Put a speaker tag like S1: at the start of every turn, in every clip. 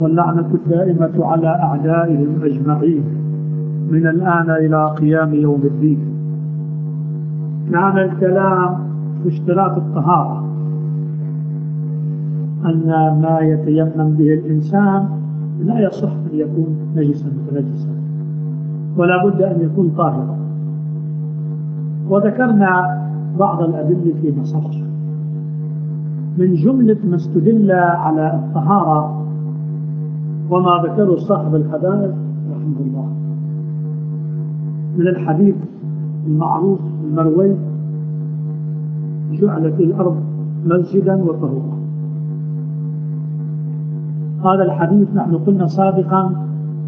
S1: واللعنة الدائمة على أعدائهم أجمعين من الآن إلى قيام يوم الدين. كان الكلام في اشتراط الطهارة، أن ما يتيمم به الإنسان لا يصح أن يكون نجسا متنجسا، ولا بد أن يكون طاهرا. وذكرنا بعض الأدلة في مصح. من جملة ما استدل على الطهارة وما ذكره صاحب الحدائق رحمه الله من الحديث المعروف المروي: جعلت الأرض مسجدا وطهورا. هذا الحديث نحن قلنا سابقا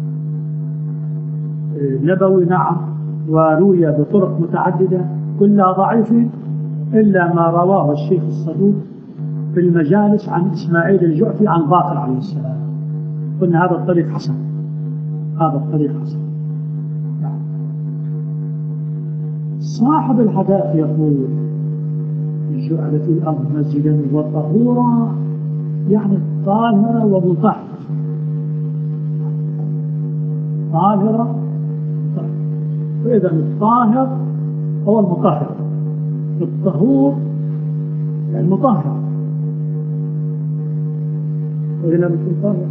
S1: نبوي، نعم، وروي بطرق متعددة كلها ضعيفة إلا ما رواه الشيخ الصدوق في المجالس عن إسماعيل الجعفي عن باقر عليه السلام. قلنا هذا الطريق حسن، هذا الطريق حسن. صاحب الحدائق يقول: جعلت الأرض مسجدا وطهورا، يعني طاهرة ومطهرة. طاهرة ومطهرة. فإذا الطاهر هو المطهر، الطهور يعني المطهر. وإذا لم يكن طاهر،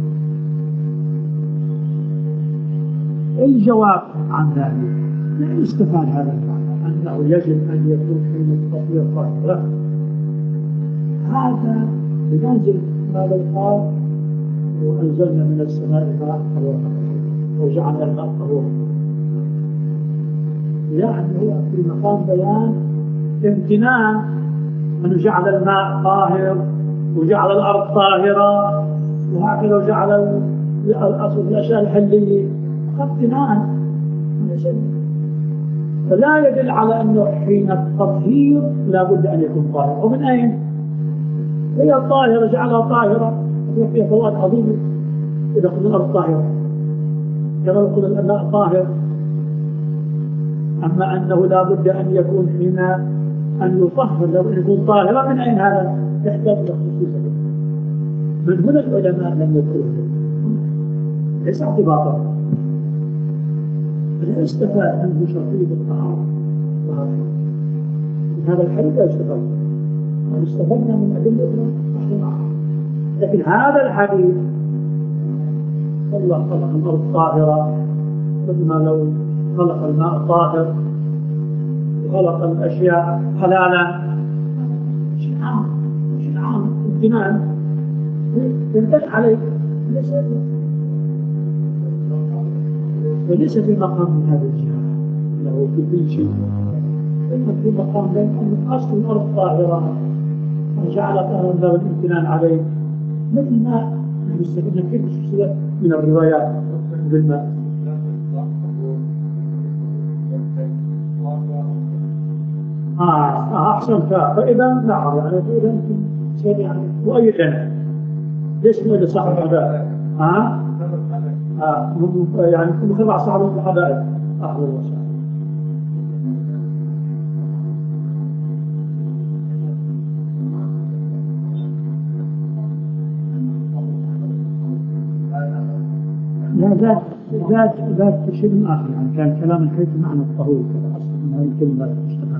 S1: الجواب عن ذلك لا يستفاد هذا المعنى أنه يجب أن يكون في التطهير طاهرا. هذا بمنزل ما لو قال: وأنزلنا من السماء ماء طهورا وجعلنا الماء طهورا. يعني هو في مقام بيان امتنان أنه جعل الماء طاهر وجعل الأرض طاهرة، وهكذا وجعل الأشياء الحلية امتنان. فلا يدل على أنه حين التطهير لا بد أن يكون طاهر. ومن أين؟ هي الطاهرة جعلها طاهرة، وفيها فوائد عظيمة إذا قلنا الأرض طاهرة، كما قلنا الماء طاهر. أما أنه لا بد أن يكون حين أن يطهر لو أن يكون طاهرا، من أين هذا؟ يحتاج إلى خصوصية. من هنا العلماء لم يذكروه، ليس اعتباطا، فلا يستفاد منه شرطية الطهارة. هذا الحديث لا يستفاد، واستفدنا من أدلة أخرى. لكن هذا الحديث الله خلق الأرض طاهرة، مثل ما لو خلق الماء طاهر وخلق الأشياء حلالا. شيء عام امتنان ينتج عليه، وليس في مقام من هذا الجهة له في كل شيء، إنما في مقام بين أن أصل الأرض طاهرة وجعل طهرا له الامتنان عليه، مثل ما نستفدنا كيف الشخصيات من الروايات بالماء. أحسن. فإذا نعم، يعني فإذا شيء يعني مؤيدا. ليش مؤيد صاحب الحدائق؟ يعني كل خبع صاحب الحدائق أحضر وسائل. ذات شيء آخر، يعني كان كلام الحيث معنى الطهور كذا أصل من هذه الكلمة المشتقة.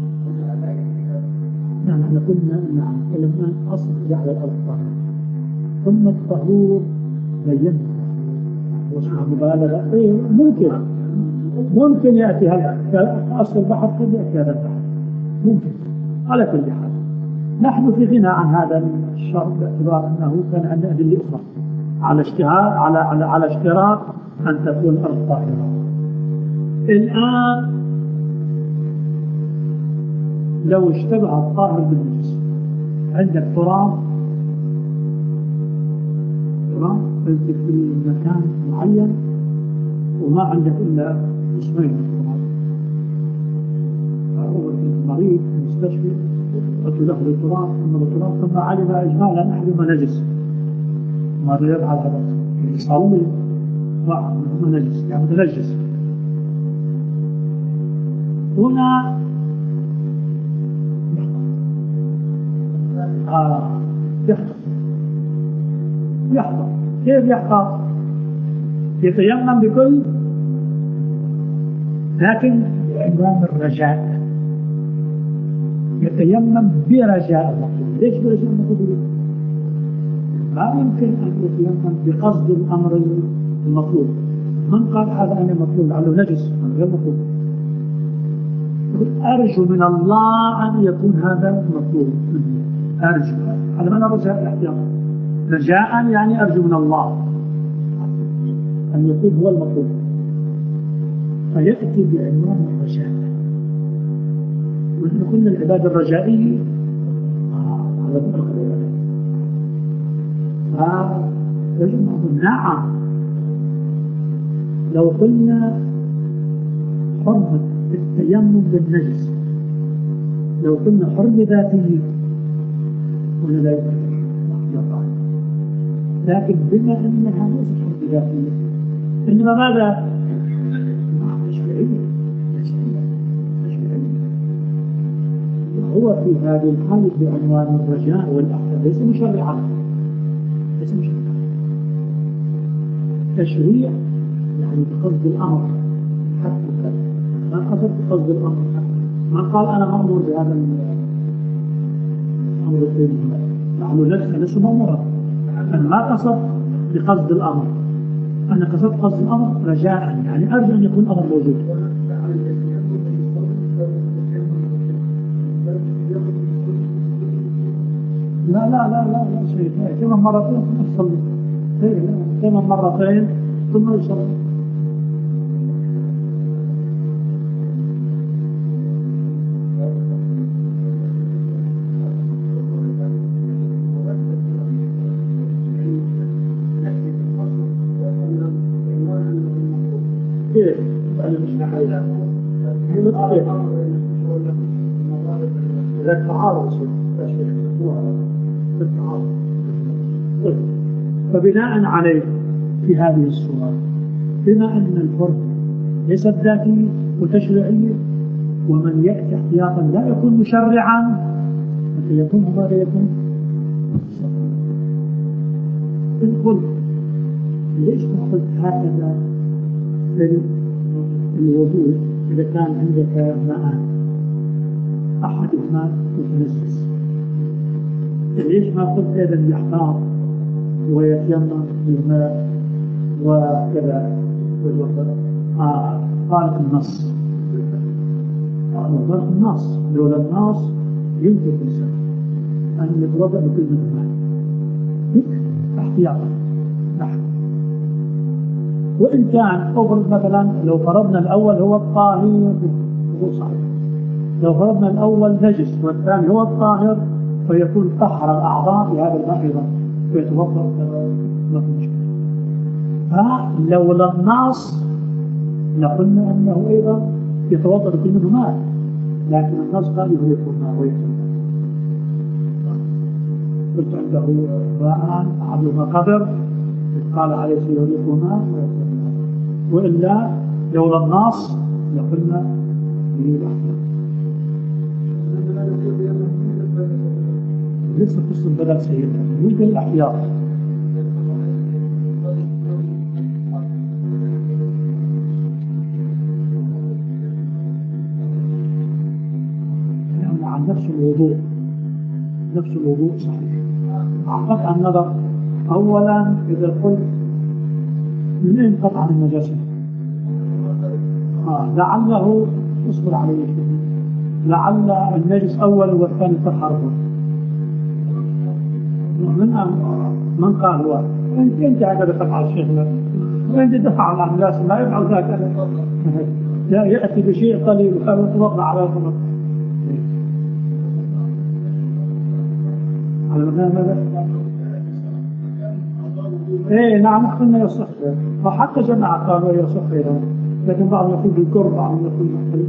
S1: نعم، احنا قلنا نعم كلمة أصل جعل الأرض طاهرة، ثم الطهور بينه واسمها مبالغة. ممكن يأتي هذا كأصل البحر، قد يأتي هذا البحر ممكن. على كل حال نحن في غنى عن هذا الشرط، باعتبار أنه كان عندنا أدلة أخرى على اشتراط أن تكون الأرض طاهرة. الآن لو اشتبه الطاهر بالنجس، عندك تراب في مكان معين وما عندك إلا اسمين التراب، أول مريض في المستشفى قلت له التراب ثم علم إجمالا أحدهما نجس، ماذا يفعل هذا؟ يصلي واحد منهما نجس، يعني متنجس. هنا يحضر كيف يحفظ؟ يتيمم بكل، لكن بعنوان الرجاء، يتيمم برجاء المطلوب. ليش برجاء المطلوب؟ ما يمكن أن يتيمم بقصد الأمر المطلوب. من قال هذا أنا مطلوب لعله نجس؟ غير مطلوب. أرجو من الله أن يكون هذا مطلوب. أرجو، هذا معنى رجاء الاحتياط. رجاء يعني أرجو من الله أن يكون هو المطلوب، فيأتي بعنوان الرجاء. ونحن قلنا العبادة الرجائية هذا فرق العبادة. فيجب نقول نعم، لو قلنا حرمة التيمم بالنجس، لو قلنا حرمة ذاتية قلنا لا يقع، لكن بما أنها ليست حرمة ذاتية إنما ماذا؟ تشريعية. هو في هذه الحالة بعنوان الرجاء والأحكام ليس مشرعا، ليس مشرعا. تشريع يعني بقصد الأمر حتى ما قصد بقصد الأمر، ما قال أنا مأمور بهذا الأمر الطيب، نحن لسه مأمورا. أنا ما قصد بقصد الأمر، أنا قصدت قصد الأمر رجاء، يعني أرجو أن يكون الأمر موجود. لا لا لا لا لا شيء، كما مرتين ثم يصلي، كما مرتين ثم يصلي. كيف؟ أنا مش نحيل كيف؟ إذا تعارض فبناء عليه في هذه الصورة، بما أن الفرق ليست ذاتية وتشريعية، ومن يأتي احتياطا لا يكون مشرعا، متى يكون ماذا يكون؟ القل ليش نقول هكذا في الوضوء؟ إذا كان عندك ماء أحدهما متنسس، ليش ما قلت أيضا يحتاط ويتيمم بالماء وكذا بالوضوء؟ قال النص، قال النص، لولا النص يمكن الإنسان أن يتوضأ بكل الماء احتياطا نحن. وإن كان أفرض مثلا لو فرضنا الأول هو الطاهر، هو صحيح، لو فرضنا الأول نجس والثاني هو الطاهر، فيكون طهر الأعضاء بهذا الماء أيضا فيتوضأ ما في مشكلة. فلولا النص لقلنا أنه أيضا يتوضأ بكل منه ماء، لكن النص قال يهلك الماء ويكتب. قلت عنده ماء عبدهما قدر، قال عليه سيهلك الماء ويكتب، وإلا لولا النص لقلنا يهلك. لسه قصة بدل سيئة يمكن الأحياط. يعني عن نفس الوضوء، نفس الوضوء صحيح. قطع النظر أولا إذا قلت من أين قطع النجاسة؟ لعله اصبر عليه، لعل النجس أول والثاني تحرر. من قال هو انت هكذا تفعل الشيخ، وانت تفعل عن الناس لا يفعل ذاك، يأتي بشيء قليل ويتوضأ على الأمر. على ماذا؟ ايه نعم قلنا يصح، وحتى جماعة قالوا يصح ايضا، لكن بعضهم يقول بالقرب، بعضهم يقول بالقرب.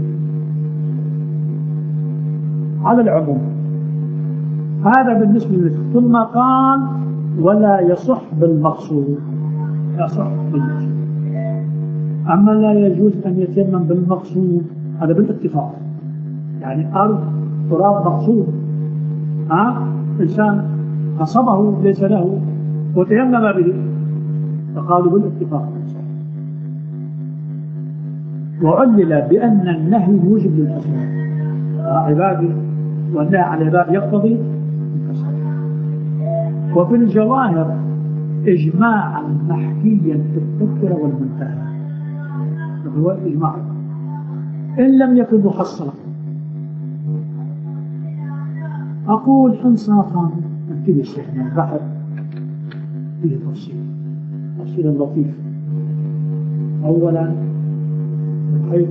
S1: على العموم هذا بالنسبة للمسلم. ثم قال ولا يصح بالمقصود، يصح بالمقصود. أما لا يجوز أن يتيمم بالمقصود هذا بالاتفاق، يعني أرض تراب مقصود، إنسان نصبه ليس له وتيمم به، قالوا بالاتفاق. وعلل بأن النهي موجب للفساد عبادي، والنهي عن العباد يقتضي الفساد. وفي الجواهر إجماعا محكيا في التذكرة والمنتهى، هو الإجماع إن لم يكن محصلا. أقول إنصافا أكيد الشيخنا البحث فيه تفصيل لطيف. أولا من حيث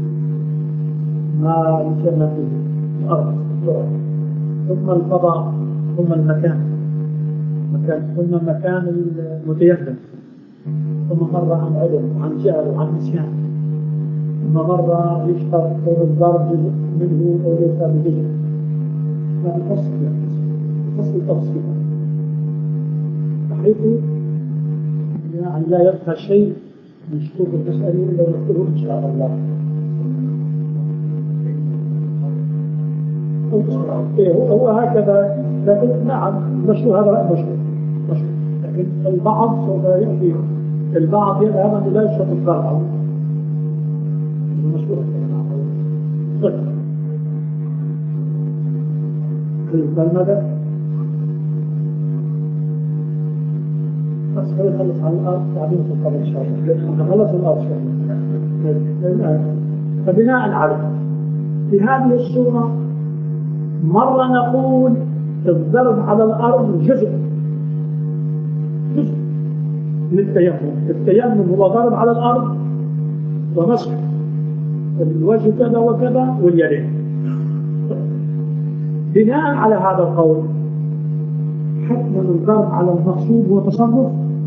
S1: ما يسمى في الأرض، ثم الفضاء، ثم المكان، ثم مكان المتيمم، ثم مرة عن علم وعن جهل وعن نسيان، ثم مرة يشترط الضرب جزء منه وليس بجزء. هذا فصل تفصيل بحيث يعني لا يبقى شيء من شروط المسألة إلا نذكره إن شاء الله. هو هكذا، لكن نعم مشروع، هذا رأي مشروع، لكن البعض سوف يأتي البعض يذهب أن لا يشرط الضرع المشروع. المدى بس خلينا نخلص على الأرض بعدين في القبر إن شاء الله. نخلص الأرض شوي. فبناء على في هذه الصورة مرة نقول الضرب على الأرض جزء من التيمم هو ضرب على الأرض ومسح الوجه كذا وكذا واليدين. بناء على هذا القول حتما الضرب على المقصود هو تصرف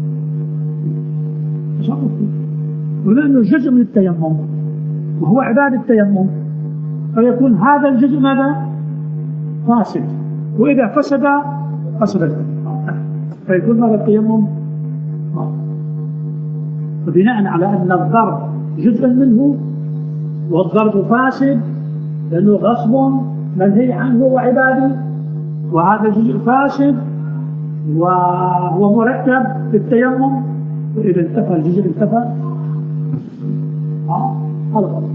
S1: ولأنه جزء من التيمم وهو عبادة التيمم، فيكون هذا الجزء ماذا؟ فاسد، وإذا فسد فيكون هذا التيمم. فبناء على أن الضرب جزء منه والضرب فاسد لأنه غصب منهي عنه وعبادي، وهذا جزء فاسد وهو مركب في التيمم، وإذا انتفى الجزء انتفى هذا غلط.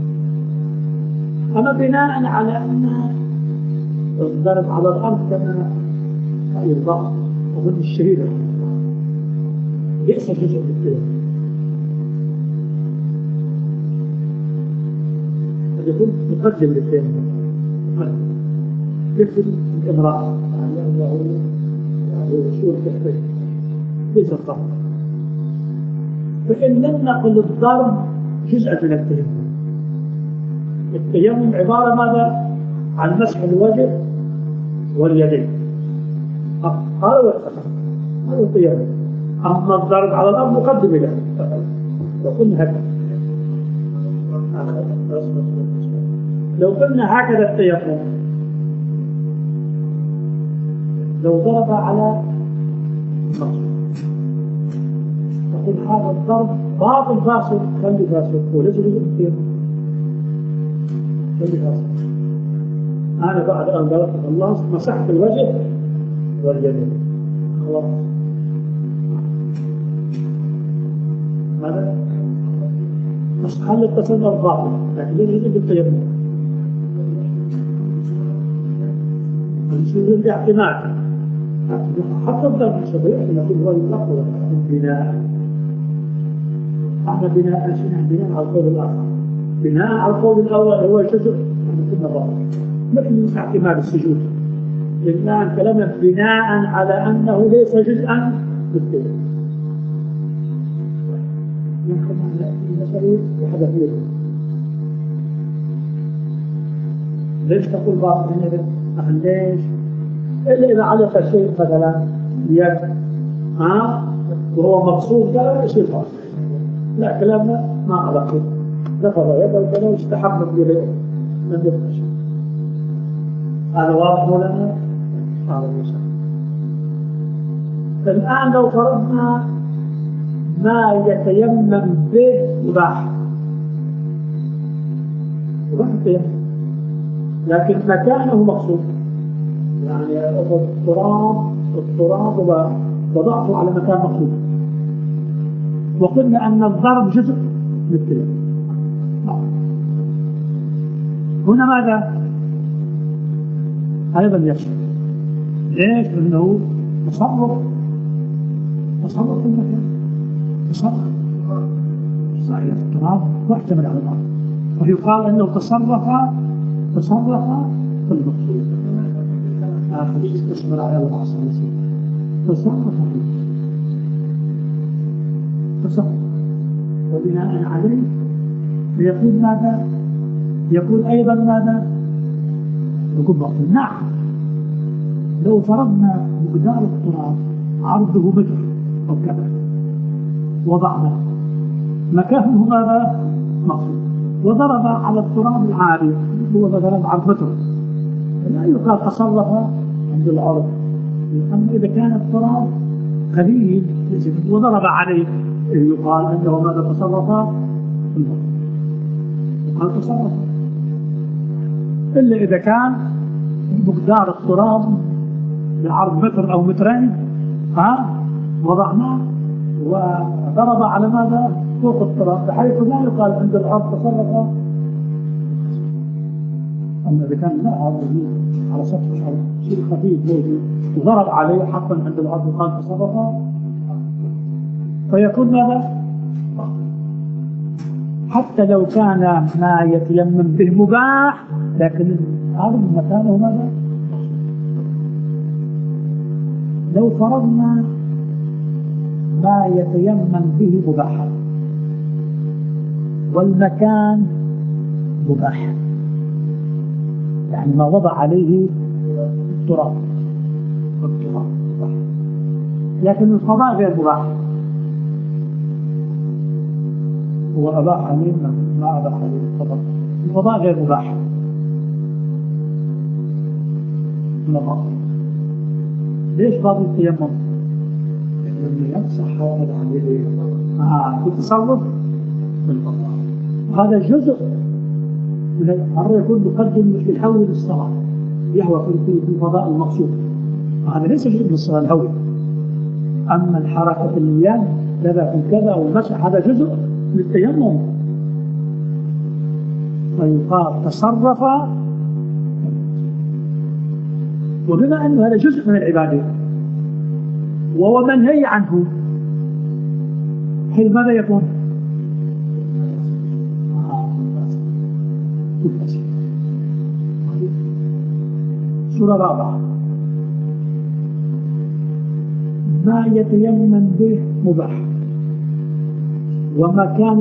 S1: أما بناء على أن الضرب على الأرض كما يضع وضد الشهيدة ليس جزء من التيمم، قد يكون مقدم للتيمم، مثل الامرأة يعني شو التحقيق ليس الضرب. فإن لم نقل الضرب جزء من التيمم، التيمم عبارة ماذا؟ عن مسح الوجه واليدين، هذا هو التيمم. أما الضرب على الأرض مقدم له، وقلنا هكذا. لو قلنا هكذا التيمم، لو ضرب على مقصود نقول هذا الضرب باطل فاسد، خلي فاسد وليس جزء من التيمم، خلي فاسد. أنا بعد أن ضربت الله مسحت الوجه واليدين خلاص، ماذا؟ هل التصرف باطل لكن ليس جزء بالتيمم، يصير الاعتماد حتى الضرب الشرعي لكن هو الأقوى البناء. احنا بناء على القول الآخر، بناء على القول الأول هو جزء من الضرب، مثل اعتماد السجود، لأن كلامنا بناء على أنه ليس جزءا بالتيمم. يمكن أن يأتي مثلا بحدث يده، ليش تقول باطل هنا؟ ليش؟ إلا إذا علق الشيء مثلا بيد وهو مقصود لا شيء باطل. لا كلامنا ما علقه، رفض يده وكذا استحب بيده لم يبقى شيء. هذا واضح لنا؟ هذا المسألة. الآن لو فرضنا ما يتيمم به مباح التيمم، لكن مكانه مقصود، يعني التراب وضعته على مكان مقصود، وقلنا أن الضرب جزء من التيمم. هنا ماذا؟ أيضا يكفي. ليش؟ إنه تصرف في المكان، تصرف صحيح التراب محتمل على الأرض، ويقال أنه تصرف في المقصود. تصبر على العصر تصرف وبناء عليه فيقول ماذا؟ يقول أيضا ماذا؟ يقول باطل. نعم، لو فرضنا مقدار التراب عرضه متر أو كذا، وضعنا مكانه ماذا؟ مقصود، وضرب على التراب العالي هو مثلا عرض متر، لا يقال تصرف عند العرض. أما إذا كان التراب قليل وضرب عليه يقال أنه ماذا؟ تصرف في المقصود، يقال تصرف. إلا إذا كان مقدار التراب بعرض متر أو مترين وضعناه وضرب على ماذا؟ فوق التراب، بحيث لا يقال عند الأرض تصرف. أما إذا كان لا على سطح شيء خفيف موجود وضرب عليه حقا عند الأرض يقال تصرف، فيكون ماذا؟ حتى لو كان ما يتيمم به مباح، لكن الأرض مكانه ماذا؟ لو فرضنا ما يتيمم به مباحا والمكان مباح، يعني ما وضع عليه التراب لكن الفضاء غير مباح، هو أباح عليه ما أباح عليه الفضاء غير مباح. ليش باب التيمم؟ لأنه يمسح هذا عليه بتصرف هذا جزء من الأمر، يكون مقدم يحول الصلاة، يهوى في الفضاء المقصود، هذا ليس جزء من الصلاة الهوي. أما الحركة اليد كذا في كذا والمسح هذا جزء من التيمم، فيقال تصرف. وبما أنه هذا جزء من العبادة وهو منهي عنه، حين ماذا يكون؟ سورة رابعة، ما يتيمم به مباح وما كان